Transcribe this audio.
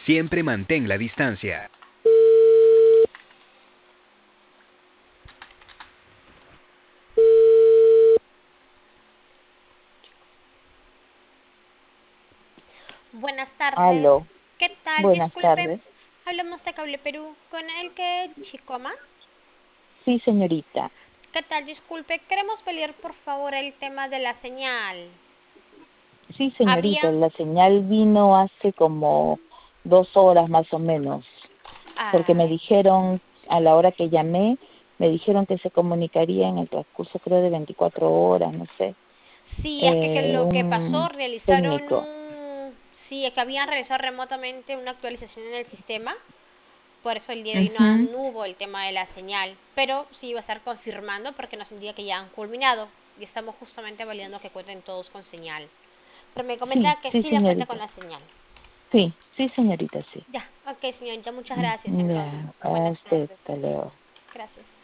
Siempre mantén la distancia. Buenas tardes. Aló, ¿Qué tal? buenas Disculpe, tardes. hablamos de Cable Perú con el que Chicoma. Sí, señorita. ¿Qué tal? Disculpe, queremos pelear por favor el tema de la señal. Sí, señorita, Había... la señal vino hace como 2 horas más o menos, porque me Ay, dijeron, a la hora que llamé, me dijeron que se comunicaría en el transcurso, creo, de 24 horas, no sé, sí, es que lo que pasó, un realizaron técnico. un... Sí, es que habían realizado remotamente una actualización en el sistema. Por eso el día de hoy Ujú. no hubo el tema de la señal. Pero sí iba a estar confirmando porque nos indica que ya han culminado. Y estamos justamente validando que cuenten todos con señal. Pero me Sí, comenta que sí, sí le cuenta con señorita. la señal. Sí, sí, señorita, sí. Ya, ok, señorita, muchas gracias entonces. Ya, a Buenas usted, tardes. hasta luego. Gracias.